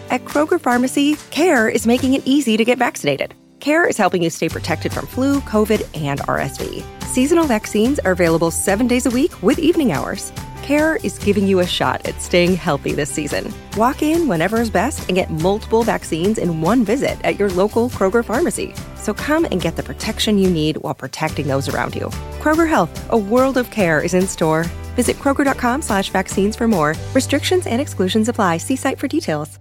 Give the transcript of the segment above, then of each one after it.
At Kroger Pharmacy, CARE is making it easy to get vaccinated. CARE is helping you stay protected from flu, COVID, and RSV. Seasonal vaccines are available 7 days a week with evening hours. CARE is giving you a shot at staying healthy this season. Walk in whenever is best and get multiple vaccines in one visit at your local Kroger Pharmacy. So come and get the protection you need while protecting those around you. Kroger Health, a world of care is in store. Visit Kroger.com/vaccines for more. Restrictions and exclusions apply. See site for details.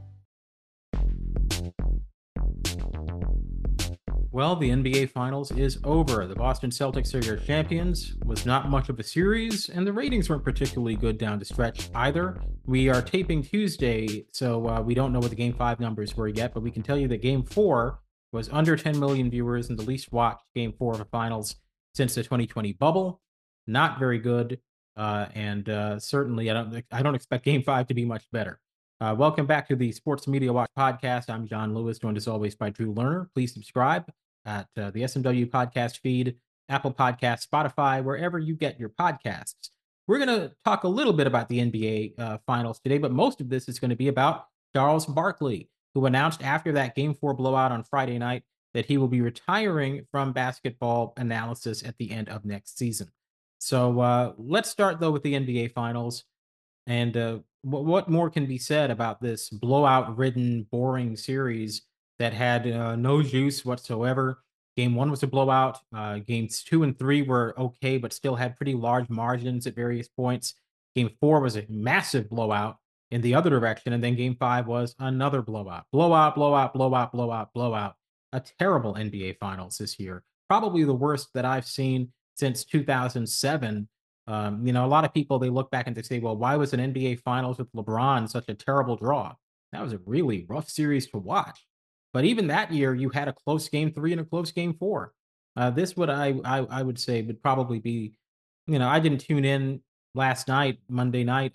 Well, the NBA Finals is over. The Boston Celtics are your champions. Was not much of a series, and the ratings weren't particularly good down the stretch either. We are taping Tuesday, so we don't know what the Game 5 numbers were yet, but we can tell you that Game 4 was under 10 million viewers and the least watched Game 4 of the Finals since the 2020 bubble. Not very good, and certainly I don't expect Game 5 to be much better. Welcome back to the Sports Media Watch podcast. I'm John Lewis, joined as always by Drew Lerner. Please subscribe at the SMW podcast feed, Apple Podcasts, Spotify, wherever you get your podcasts. We're going to talk a little bit about the NBA Finals today, but most of this is going to be about Charles Barkley, who announced after that Game 4 blowout on Friday night that he will be retiring from basketball analysis at the end of next season. So let's start, though, with the NBA Finals. And what more can be said about this blowout-ridden, boring series that had no juice whatsoever? Game 1 was a blowout. Games 2 and 3 were okay, but still had pretty large margins at various points. Game 4 was a massive blowout in the other direction, and then Game 5 was another blowout. Blowout, blowout, blowout, blowout, blowout. A terrible NBA Finals this year. Probably the worst that I've seen since 2007. A lot of people, they look back and they say, well, why was an NBA Finals with LeBron such a terrible draw? That was a really rough series to watch. But even that year, you had a close Game 3 and a close Game 4. This would I would say would probably be, I didn't tune in last night, Monday night,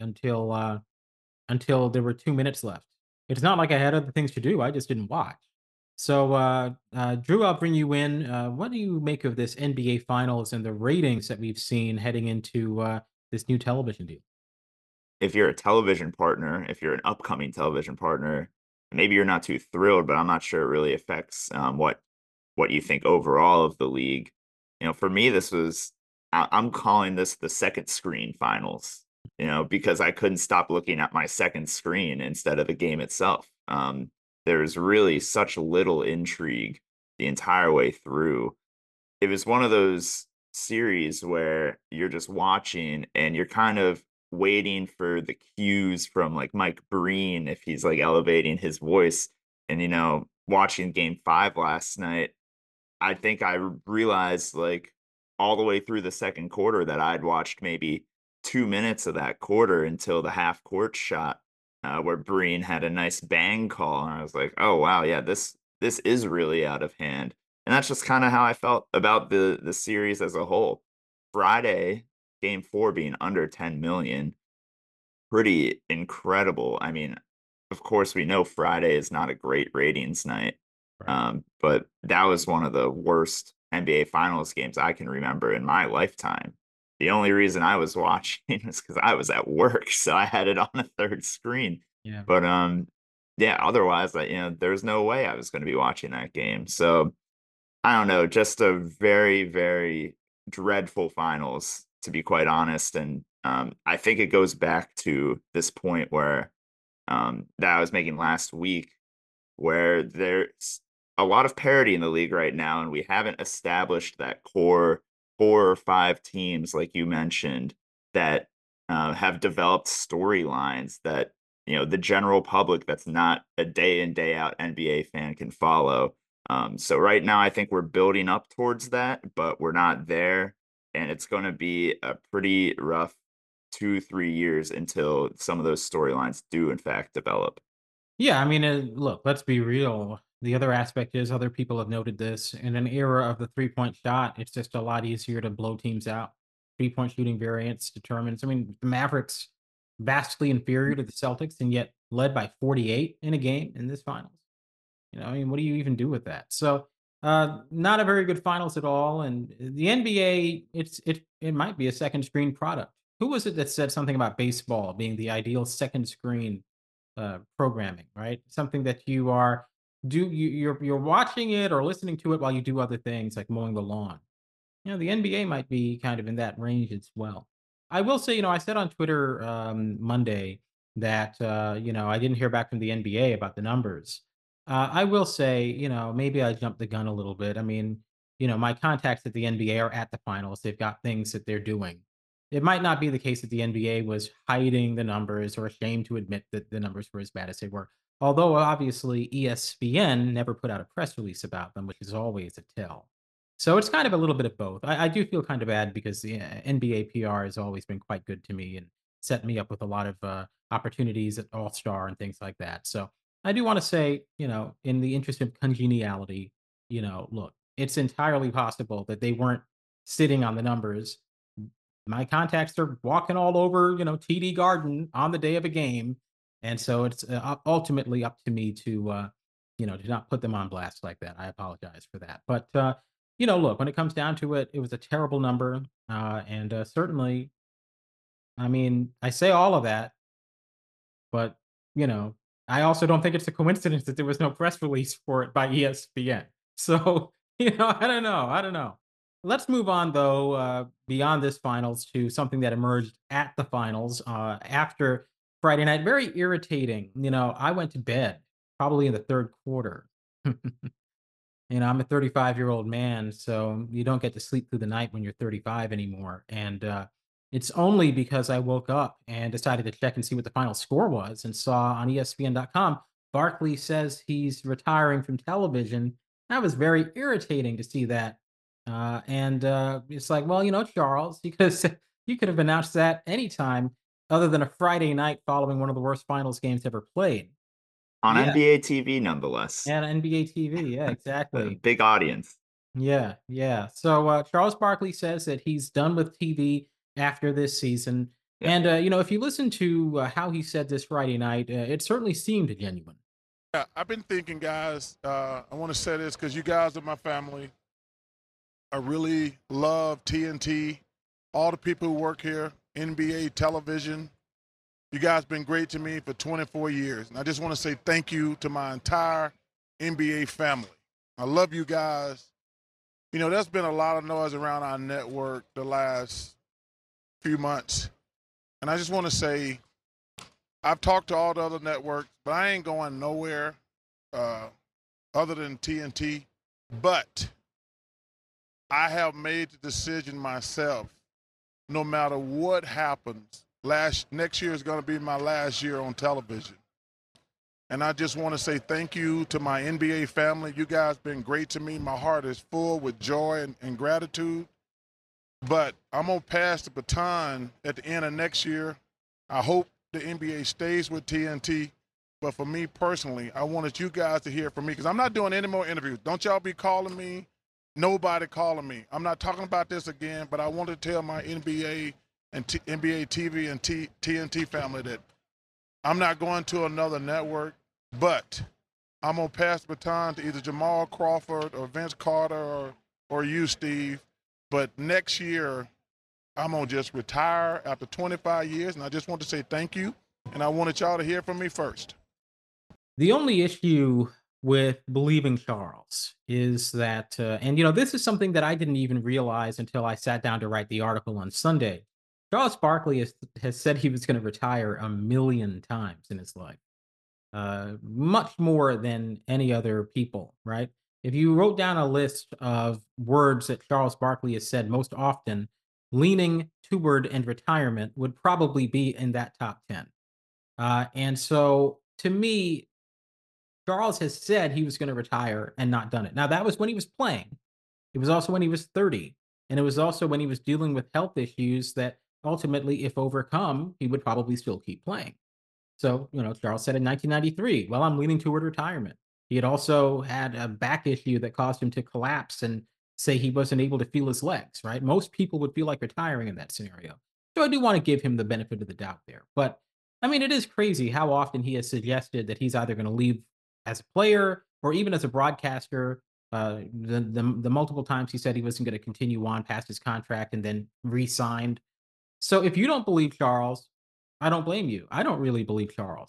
until there were 2 minutes left. It's not like I had other things to do. I just didn't watch. So, Drew, I'll bring you in. What do you make of this NBA Finals and the ratings that we've seen heading into this new television deal? If you're a television partner, if you're an upcoming television partner, maybe you're not too thrilled, but I'm not sure it really affects what you think overall of the league. For me, I'm calling this the second screen finals. Because I couldn't stop looking at my second screen instead of the game itself. There's really such little intrigue the entire way through. It was one of those series where you're just watching and you're kind of waiting for the cues from like Mike Breen if he's like elevating his voice. And watching Game 5 last night, I think I realized like all the way through the second quarter that I'd watched maybe 2 minutes of that quarter until the half court shot where Breen had a nice bang call. And I was like, oh, wow, yeah, this is really out of hand. And that's just kind of how I felt about the series as a whole. Friday, Game 4 being under 10 million, pretty incredible. I mean, of course, we know Friday is not a great ratings night, Right. but that was one of the worst NBA Finals games I can remember in my lifetime. The only reason I was watching is because I was at work, so I had it on a third screen. Yeah. But yeah, otherwise, there's no way I was going to be watching that game. So I don't know, just a very, very dreadful finals, to be quite honest. And I think it goes back to this point where that I was making last week, where there's a lot of parity in the league right now, and we haven't established that core 4 or 5 teams, like you mentioned, that have developed storylines that the general public that's not a day in day out NBA fan can follow. So right now, I think we're building up towards that, but we're not there, and it's going to be a pretty rough 2-3 years until some of those storylines do in fact develop. Yeah, I mean, look, let's be real. The other aspect is other people have noted this. In an era of the 3-point shot, it's just a lot easier to blow teams out. 3-point shooting variance determines. I mean, the Mavericks vastly inferior to the Celtics and yet led by 48 in a game in this finals. I mean, what do you even do with that? So, not a very good finals at all. And the NBA, it might be a second screen product. Who was it that said something about baseball being the ideal second screen programming, right? Something that you are you're watching it or listening to it while you do other things like mowing the lawn. The NBA might be kind of in that range as well. I will say, I said on Twitter Monday that I didn't hear back from the NBA about the numbers. I will say, maybe I jumped the gun a little bit. I mean, my contacts at the NBA are at the finals. They've got things that they're doing. It might not be the case that the NBA was hiding the numbers or ashamed to admit that the numbers were as bad as they were. Although obviously ESPN never put out a press release about them, which is always a tell. So it's kind of a little bit of both. I do feel kind of bad because the NBA PR has always been quite good to me and set me up with a lot of opportunities at All Star and things like that. So I do want to say, in the interest of congeniality, look, it's entirely possible that they weren't sitting on the numbers. My contacts are walking all over, TD Garden on the day of a game, and so it's ultimately up to me to, to not put them on blast like that. I apologize for that, but look, when it comes down to it, it was a terrible number, and certainly, I mean, I say all of that, but you know, I also don't think it's a coincidence that there was no press release for it by ESPN. So, I don't know. Let's move on though, beyond this finals to something that emerged at the finals after Friday night. Very irritating. I went to bed probably in the third quarter. I'm a 35-year-old man, so you don't get to sleep through the night when you're 35 anymore. And it's only because I woke up and decided to check and see what the final score was and saw on ESPN.com Barkley says he's retiring from television. That was very irritating to see that. And it's like, well, Charles, you could have announced that anytime other than a Friday night following one of the worst finals games ever played. On Yeah, NBA TV, nonetheless. and NBA TV. Yeah, A exactly. big audience. Yeah, yeah. So Charles Barkley says that he's done with TV after this season. Yep. And, if you listen to how he said this Friday night, it certainly seemed genuine. Yeah, I've been thinking, guys. I want to say this because you guys are my family. I really love TNT, all the people who work here, NBA television. You guys been great to me for 24 years. And I just want to say thank you to my entire NBA family. I love you guys. There's been a lot of noise around our network the last few months. And I just want to say, I've talked to all the other networks, but I ain't going nowhere other than TNT. But I have made the decision myself, no matter what happens, next year is going to be my last year on television. And I just want to say thank you to my NBA family. You guys been great to me. My heart is full with joy and gratitude. But I'm going to pass the baton at the end of next year. I hope the NBA stays with TNT. But for me personally, I wanted you guys to hear from me because I'm not doing any more interviews. Don't y'all be calling me. Nobody calling me. I'm not talking about this again, but I want to tell my NBA and NBA TV and TNT family that I'm not going to another network, but I'm going to pass the baton to either Jamal Crawford or Vince Carter or you, Steve. But next year, I'm going to just retire after 25 years, and I just want to say thank you, and I wanted y'all to hear from me first. The only issue with believing Charles is that, and this is something that I didn't even realize until I sat down to write the article on Sunday. Charles Barkley has said he was going to retire a million times in his life, much more than any other people, right? If you wrote down a list of words that Charles Barkley has said most often, leaning toward and retirement would probably be in that top 10. And so to me, Charles has said he was going to retire and not done it. Now, that was when he was playing. It was also when he was 30. And it was also when he was dealing with health issues that ultimately, if overcome, he would probably still keep playing. So, Charles said in 1993, well, I'm leaning toward retirement. He had also had a back issue that caused him to collapse and say he wasn't able to feel his legs, right? Most people would feel like retiring in that scenario. So I do want to give him the benefit of the doubt there. But I mean, it is crazy how often he has suggested that he's either going to leave as a player or even as a broadcaster. The multiple times he said he wasn't going to continue on past his contract and then re-signed. So if you don't believe Charles, I don't blame you. I don't really believe Charles.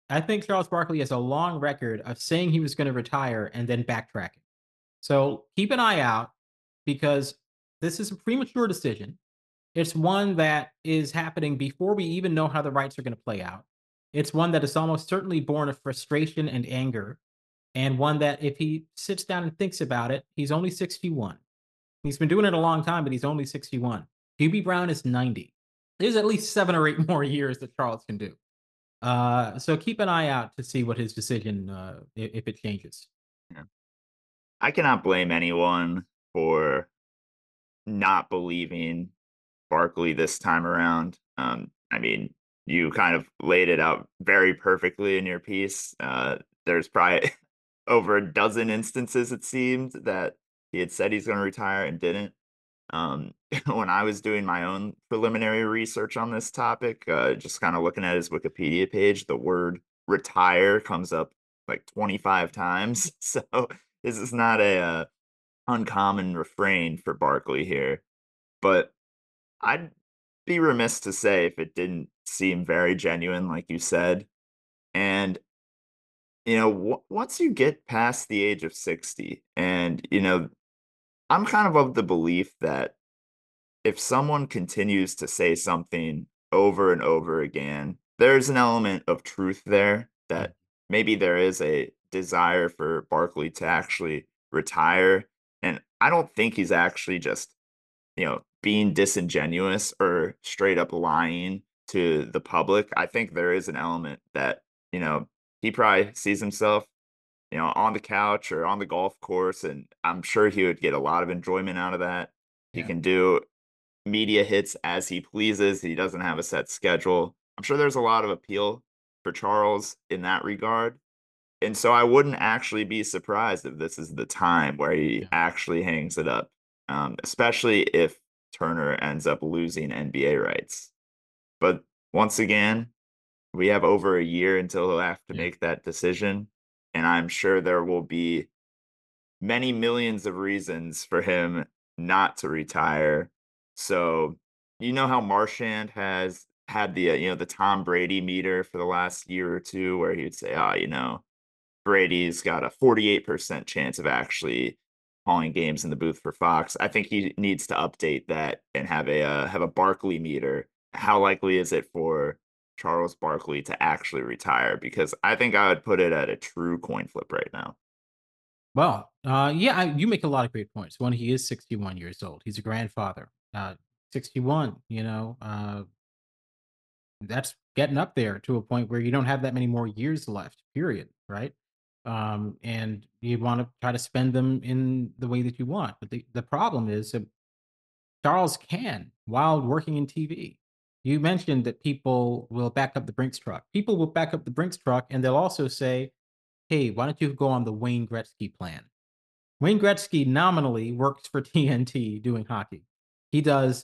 I think Charles Barkley has a long record of saying he was going to retire and then backtracking. So keep an eye out because this is a premature decision. It's one that is happening before we even know how the rights are going to play out. It's one that is almost certainly born of frustration and anger, and one that if he sits down and thinks about it, he's only 61. He's been doing it a long time, but he's only 61. Hubie Brown is 90. There's at least 7 or 8 more years that Charles can do. So keep an eye out to see what his decision, if it changes. Yeah. I cannot blame anyone for not believing Barkley this time around. I mean, you kind of laid it out very perfectly in your piece. There's probably over a dozen instances, it seemed, that he had said he's going to retire and didn't. When I was doing my own preliminary research on this topic, just kind of looking at his Wikipedia page, the word retire comes up like 25 times. So this is not a uncommon refrain for Barkley here. But I'd be remiss to say if it didn't seem very genuine, like you said. And, once you get past the age of 60, and, I'm kind of the belief that if someone continues to say something over and over again, there's an element of truth there that maybe there is a desire for Barkley to actually retire. And I don't think he's actually just, being disingenuous or straight up lying to the public. I think there is an element that, he probably sees himself on the couch or on the golf course, and I'm sure he would get a lot of enjoyment out of that. He can do media hits as he pleases. He doesn't have a set schedule. I'm sure there's a lot of appeal for Charles in that regard. And so I wouldn't actually be surprised if this is the time where he actually hangs it up, especially if Turner ends up losing NBA rights. But once again, we have over a year until he'll have to make that decision. And I'm sure there will be many millions of reasons for him not to retire. So, how Marchand has had the Tom Brady meter for the last year or two, where he would say, Brady's got a 48% chance of actually calling games in the booth for Fox. I think he needs to update that and have a Barkley meter. How likely is it for Charles Barkley to actually retire? Because I think I would put it at a true coin flip right now. Well, you make a lot of great points. One, he is 61 years old. He's a grandfather. 61, that's getting up there to a point where you don't have that many more years left, period, right? And you want to try to spend them in the way that you want. But the problem is that Charles can while working in TV. You mentioned that people will back up the Brinks truck. People will back up the Brinks truck, and they'll also say, hey, why don't you go on the Wayne Gretzky plan? Wayne Gretzky nominally works for TNT doing hockey. He does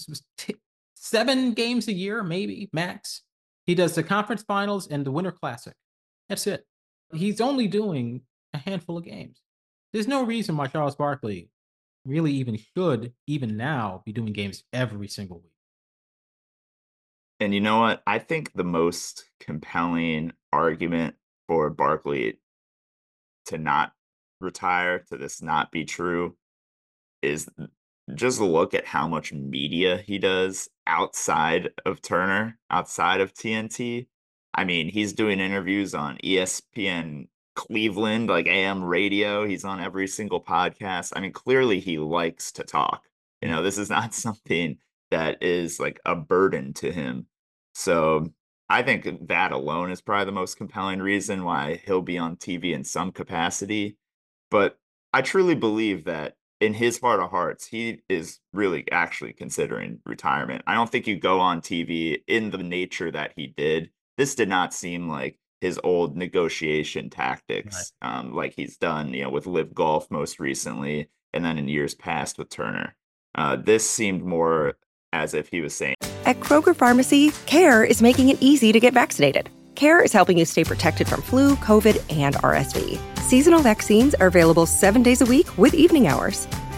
7 games a year, maybe, max. He does the conference finals and the Winter Classic. That's it. He's only doing a handful of games. There's no reason why Charles Barkley really should, even now, be doing games every single week. And you know what? I think the most compelling argument for Barkley to not retire, to this not be true, is just look at how much media he does outside of Turner, outside of TNT. I mean, he's doing interviews on ESPN Cleveland, like AM radio. He's on every single podcast. I mean, clearly he likes to talk. This is not something that is like a burden to him. So I think that alone is probably the most compelling reason why he'll be on TV in some capacity. But I truly believe that in his heart of hearts, he is really actually considering retirement. I don't think you go on TV in the nature that he did. This did not seem like his old negotiation tactics, right. Like he's done, with Live Golf most recently, and then in years past with Turner. This seemed more as if he was saying, at Kroger Pharmacy, CARE is making it easy to get vaccinated. CARE is helping you stay protected from flu, COVID, and RSV. Seasonal vaccines are available 7 days a week with evening hours.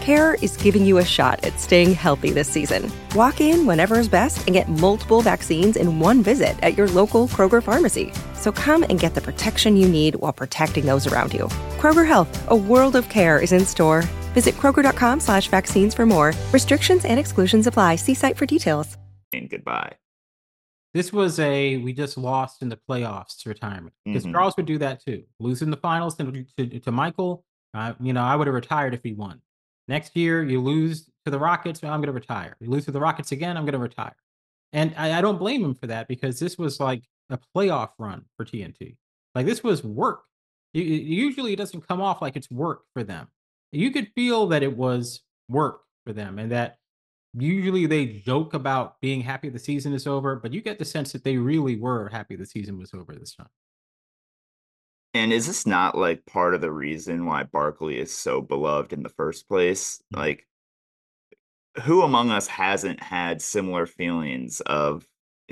Care is giving you a shot at staying healthy this season. Walk in whenever is best and get multiple vaccines in one visit at your local Kroger pharmacy. So come and get the protection you need while protecting those around you. Kroger Health, a world of care is in store. Visit Kroger.com/vaccines for more. Restrictions and exclusions apply. See site for details. And goodbye. This was we just lost in the playoffs retirement. Because Charles would do that too. Losing the finals to Michael, I would have retired if he won. Next year, you lose to the Rockets, I'm going to retire. You lose to the Rockets again, I'm going to retire. And I don't blame him for that, because this was like a playoff run for TNT. Like, this was work. Usually it doesn't come off like it's work for them. You could feel that it was work for them, and that usually they joke about being happy the season is over, but you get the sense that they really were happy the season was over this time. And is this not like part of the reason why Barkley is so beloved in the first place? Like, who among us hasn't had similar feelings of,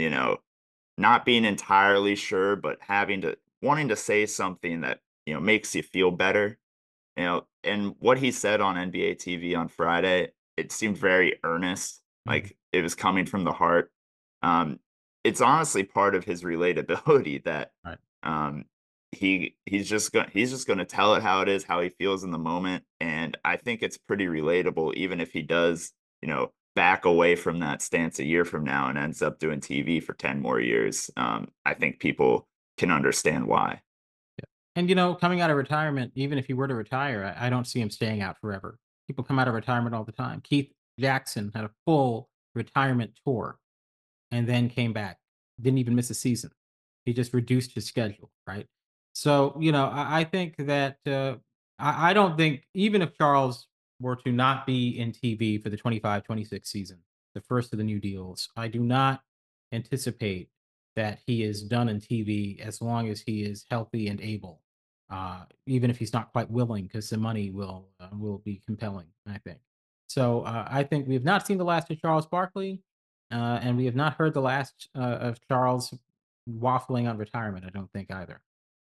not being entirely sure, but wanting to say something that, makes you feel better? And what he said on NBA TV on Friday, it seemed very earnest, like it was coming from the heart. It's honestly part of his relatability that Right. he's just going to tell it how it is, how he feels in the moment. And I think it's pretty relatable, even if he does, back away from that stance a year from now and ends up doing TV for 10 more years. I think people can understand why. And, coming out of retirement, even if he were to retire, I don't see him staying out forever. People come out of retirement all the time. Keith Jackson had a full retirement tour and then came back. Didn't even miss a season. He just reduced his schedule, right? So, I think that I don't think, even if Charles were to not be in TV for the 25-26 season, the first of the new deals, I do not anticipate that he is done in TV as long as he is healthy and able. Even if he's not quite willing, because the money will be compelling, I think. So I think we have not seen the last of Charles Barkley, and we have not heard the last of Charles waffling on retirement. I don't think either.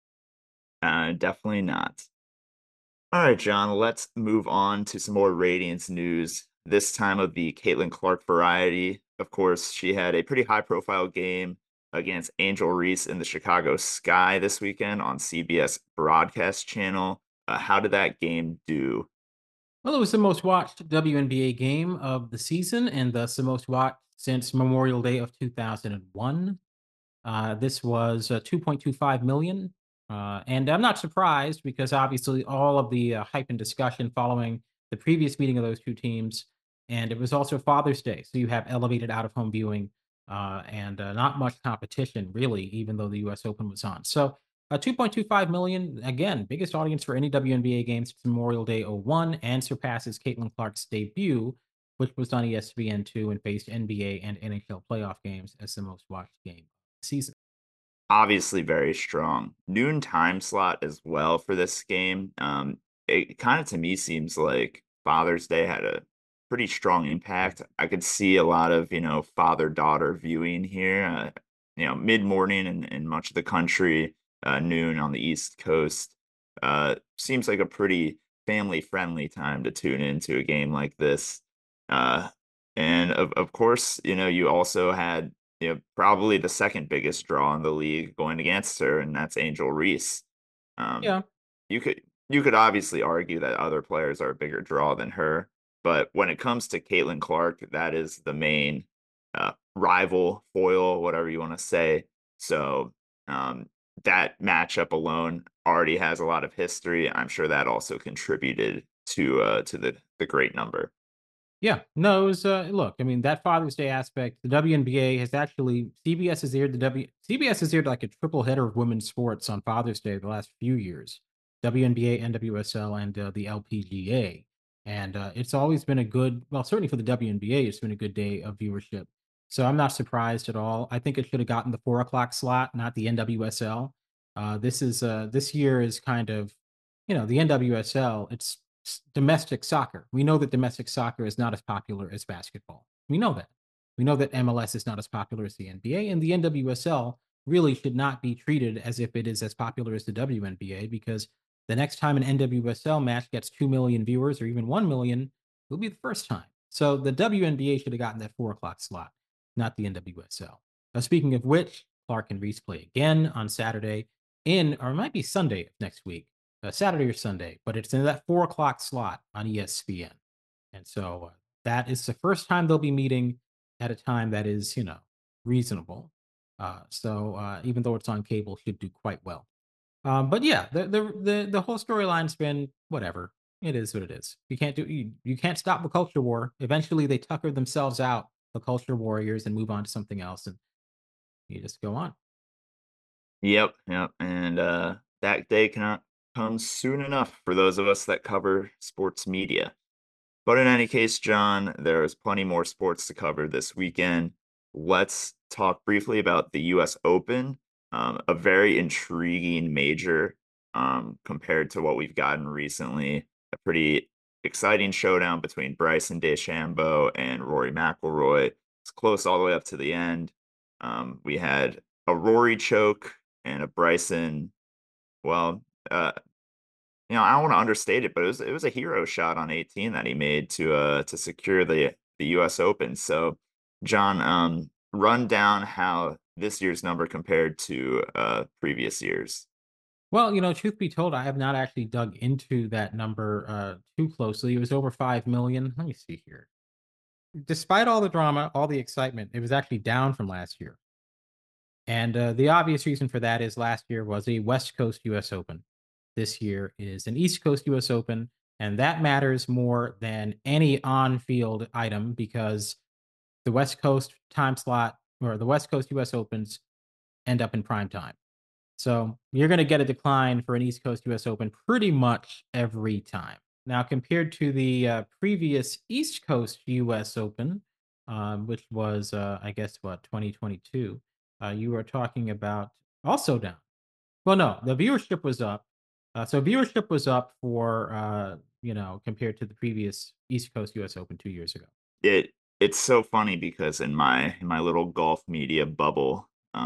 Definitely not. All right, John, let's move on to some more ratings news. This time of the Caitlin Clark variety. Of course, she had a pretty high profile game against Angel Reese in the Chicago Sky this weekend on CBS broadcast channel. How did that game do? Well, it was the most watched WNBA game of the season, and thus the most watched since Memorial Day of 2001. This was 2.25 million. And I'm not surprised, because obviously all of the hype and discussion following the previous meeting of those two teams. And it was also Father's Day. So you have elevated out of home viewing and not much competition, really, even though the US Open was on. So 2.25 million, again, biggest audience for any WNBA game since Memorial Day '01, and surpasses Caitlin Clark's debut, which was on ESPN2 and faced NBA and NHL playoff games as the most watched game of the season. Obviously very strong. Noon time slot as well for this game. It kind of, to me, seems like Father's Day had a pretty strong impact. I could see a lot of, father-daughter viewing here, mid-morning in much of the country, noon on the East Coast. Seems like a pretty family-friendly time to tune into a game like this. And of course, you also had, probably the second biggest draw in the league going against her, and that's Angel Reese. Um, Yeah. you could obviously argue that other players are a bigger draw than her, but when it comes to Caitlin Clark, that is the main rival, foil, whatever you want to say. So that matchup alone already has a lot of history. I'm sure that also contributed to the great number. Yeah, no, it was look, I mean, that Father's Day aspect, the WNBA has actually CBS has aired like a triple header of women's sports on Father's Day the last few years. WNBA, NWSL, and the LPGA. And it's always been a good, well, certainly for the WNBA, it's been a good day of viewership. So I'm not surprised at all. I think it should have gotten the 4 o'clock slot, not the NWSL. This year is kind of, the NWSL, it's domestic soccer. We know that domestic soccer is not as popular as basketball. We know that. We know that MLS is not as popular as the NBA, and the NWSL really should not be treated as if it is as popular as the WNBA, because the next time an NWSL match gets 2 million viewers or even 1 million, It'll be the first time. So the WNBA should have gotten that 4 o'clock slot, not the NWSL. Speaking of which, Clark and Reese play again on Saturday or it might be Sunday of next week, Saturday or Sunday, but it's in that 4 o'clock slot on ESPN. And so that is the first time they'll be meeting at a time that is, reasonable. So even though it's on cable, should do quite well. But yeah, the whole storyline's been whatever. It is what it is. You can't stop the culture war. Eventually, they tucker themselves out, the culture warriors, and move on to something else, and you just go on. Yep, yep, and that day cannot come soon enough for those of us that cover sports media. But in any case, John, there's plenty more sports to cover this weekend. Let's talk briefly about the U.S. Open, a very intriguing major compared to what we've gotten recently. A pretty exciting showdown between Bryson DeChambeau and Rory McIlroy. It's close all the way up to the end. We had a Rory choke and a Bryson. Well, I don't want to understate it, but it was a hero shot on 18 that he made to secure the U.S. Open. So, John, run down how this year's number compared to previous years. Well, truth be told, I have not actually dug into that number too closely. It was over 5 million. Let me see here. Despite all the drama, all the excitement, it was actually down from last year. And the obvious reason for that is last year was a West Coast US Open. This year is an East Coast US Open. And that matters more than any on field item because the West Coast time slot or the West Coast US Opens end up in prime time. So you're going to get a decline for an East Coast US Open pretty much every time. Now, compared to the previous East Coast US Open, which was, I guess, 2022, you are talking about also down. Well, no, the viewership was up. So viewership was up for, compared to the previous East Coast US Open 2 years ago. It's so funny because in my little golf media bubble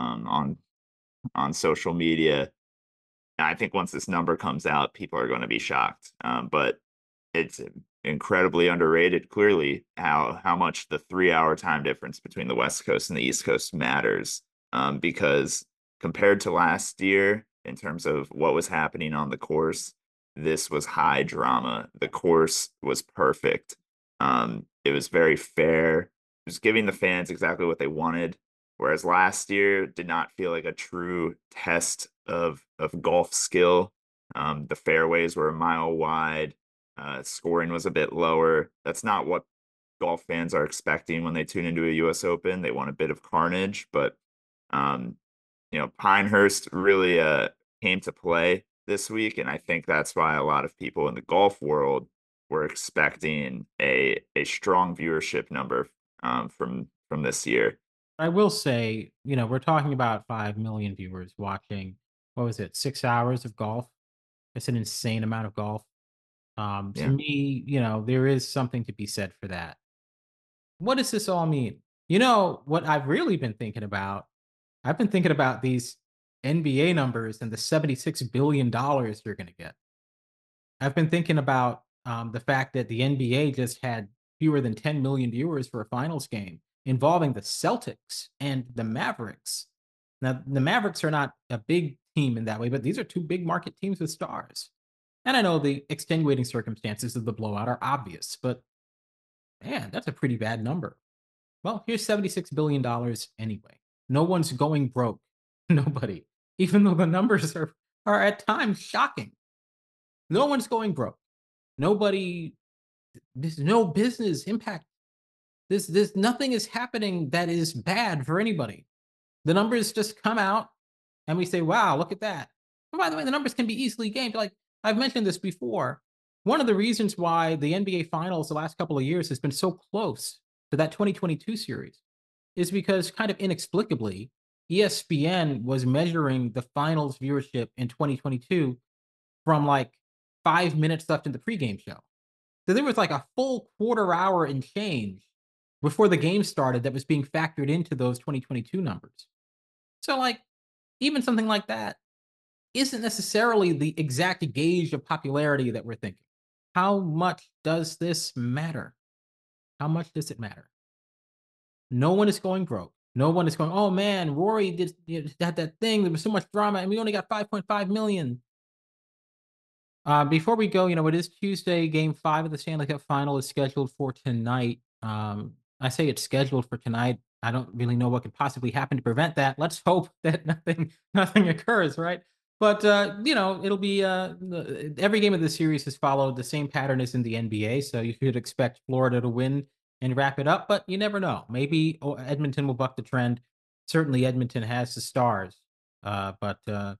on social media, I think once this number comes out, people are going to be shocked. But it's incredibly underrated, clearly, how much the 3 hour time difference between the West Coast and the East Coast matters. Because compared to last year, in terms of what was happening on the course, this was high drama. The course was perfect. It was very fair. It was giving the fans exactly what they wanted. Whereas last year did not feel like a true test of golf skill. The fairways were a mile wide. Scoring was a bit lower. That's not what golf fans are expecting when they tune into a U.S. Open. They want a bit of carnage, but Pinehurst really came to play this week, and I think that's why a lot of people in the golf world were expecting a strong viewership number from this year. I will say, we're talking about 5 million viewers watching, what was it, 6 hours of golf? It's an insane amount of golf. To Yeah. me, there is something to be said for that. What does this all mean? What I've really been thinking about? I've been thinking about these NBA numbers and the $76 billion you're going to get. I've been thinking about the fact that the NBA just had fewer than 10 million viewers for a finals game involving the Celtics and the Mavericks. Now, the Mavericks are not a big team in that way, but these are two big market teams with stars. And I know the extenuating circumstances of the blowout are obvious, but man, that's a pretty bad number. Well, here's $76 billion anyway. No one's going broke. Nobody. Even though the numbers are at times shocking. No one's going broke. Nobody, there's no business impact. This nothing is happening that is bad for anybody. The numbers just come out and we say, wow, look at that. And by the way, the numbers can be easily gamed. Like I've mentioned this before. One of the reasons why the NBA Finals the last couple of years has been so close to that 2022 series is because kind of inexplicably, ESPN was measuring the finals viewership in 2022 from like 5 minutes left in the pregame show. So there was like a full quarter hour and change before the game started that was being factored into those 2022 numbers. So like even something like that isn't necessarily the exact gauge of popularity that we're thinking. how much does this matter? How much does it matter? No one is going broke. No one is going, oh man, Rory had that thing. There was so much drama and we only got 5.5 million. Before we go, it is Tuesday. Game 5 of the Stanley Cup Final is scheduled for tonight. I say it's scheduled for tonight. I don't really know what could possibly happen to prevent that. Let's hope that nothing occurs, right? But it'll be every game of the series has followed the same pattern as in the NBA, so you could expect Florida to win and wrap it up. But you never know. Maybe Edmonton will buck the trend. Certainly, Edmonton has the stars, but.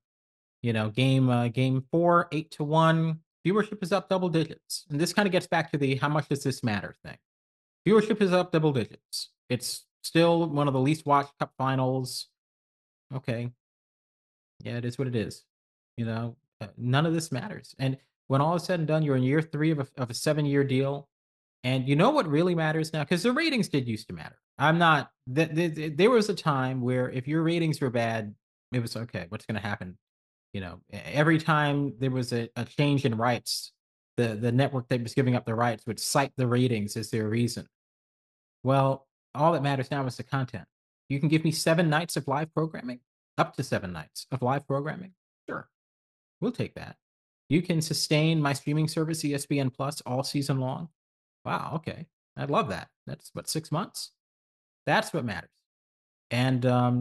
Game 4, 8-1. Viewership is up double digits. And this kind of gets back to the how much does this matter thing. Viewership is up double digits. It's still one of the least watched cup finals. Okay. Yeah, it is what it is. None of this matters. And when all is said and done, you're in year 3 of a 7-year deal. And you know what really matters now? Because the ratings did used to matter. There was a time where if your ratings were bad, it was okay, what's going to happen? Every time there was a change in rights, the network that was giving up the rights would cite the ratings as their reason. Well, all that matters now is the content. You can give me 7 nights of live programming, up to 7 nights of live programming. Sure, we'll take that. You can sustain my streaming service, ESPN Plus, all season long. Wow, okay. I'd love that. That's 6 months? That's what matters. And,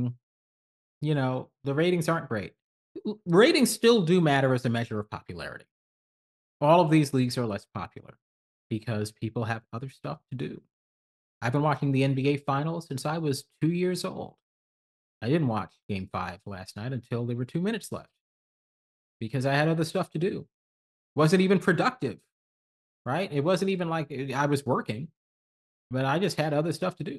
the ratings aren't great. Ratings still do matter as a measure of popularity. All of these leagues are less popular because people have other stuff to do. I've been watching the NBA Finals since I was 2 years old. I didn't watch Game 5 last night until there were 2 minutes left because I had other stuff to do. Wasn't even productive, right? It wasn't even like I was working, but I just had other stuff to do,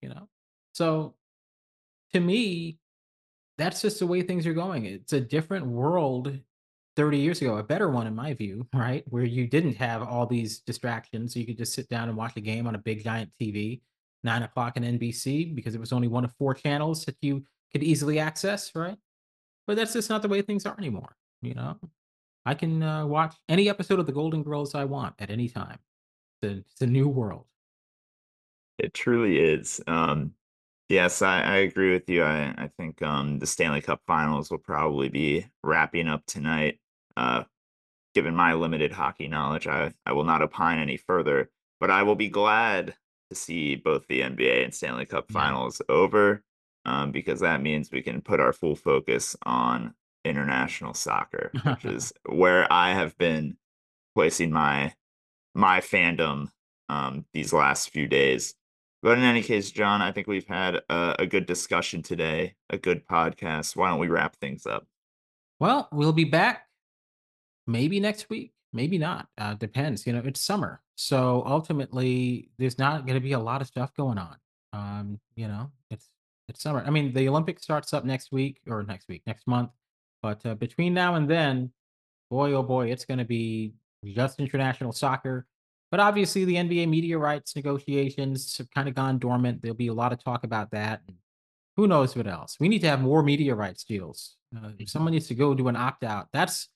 So to me, that's just the way things are going. It's a different world 30 years ago, a better one in my view, right? Where you didn't have all these distractions. So you could just sit down and watch a game on a big giant TV, 9 o'clock on NBC, because it was only one of 4 channels that you could easily access, right? But that's just not the way things are anymore. I can watch any episode of The Golden Girls I want at any time. It's a new world. It truly is. Yes, I agree with you. I think the Stanley Cup Finals will probably be wrapping up tonight. Given my limited hockey knowledge, I will not opine any further, but I will be glad to see both the NBA and Stanley Cup Finals over, because that means we can put our full focus on international soccer, which is where I have been placing my fandom these last few days. But in any case, John, I think we've had a good discussion today, a good podcast. Why don't we wrap things up? Well, we'll be back maybe next week, maybe not. Depends. It's summer. So ultimately, there's not going to be a lot of stuff going on. It's summer. I mean, the Olympics starts up next month. But between now and then, boy, oh boy, it's going to be just international soccer. But obviously, the NBA media rights negotiations have kind of gone dormant. There'll be a lot of talk about that. And who knows what else? We need to have more media rights deals. If someone needs to go do an opt-out, that's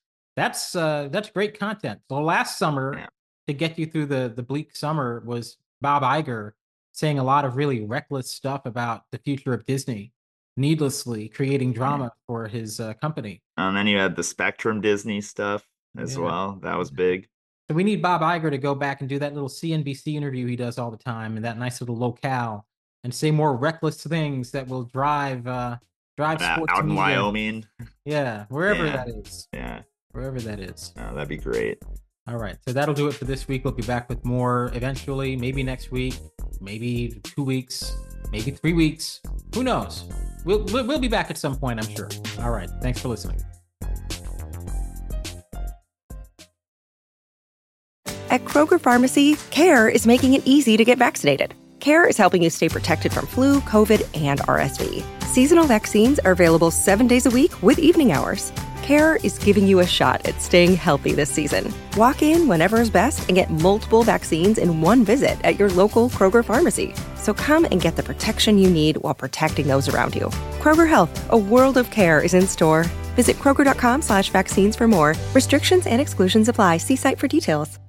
great content. So last summer, to get you through the bleak summer, was Bob Iger saying a lot of really reckless stuff about the future of Disney, needlessly creating drama for his company. And then you had the Spectrum Disney stuff as well. That was big. So we need Bob Iger to go back and do that little CNBC interview he does all the time, and that nice little locale, and say more reckless things that will drive sports out in media. Wyoming. Yeah, wherever that is. Yeah, wherever that is. Oh, that'd be great. All right, so that'll do it for this week. We'll be back with more eventually, maybe next week, maybe 2 weeks, maybe 3 weeks. Who knows? We'll be back at some point, I'm sure. All right, thanks for listening. At Kroger Pharmacy, CARE is making it easy to get vaccinated. CARE is helping you stay protected from flu, COVID, and RSV. Seasonal vaccines are available 7 days a week with evening hours. CARE is giving you a shot at staying healthy this season. Walk in whenever is best and get multiple vaccines in one visit at your local Kroger Pharmacy. So come and get the protection you need while protecting those around you. Kroger Health, a world of care is in store. Visit Kroger.com/vaccines for more. Restrictions and exclusions apply. See site for details.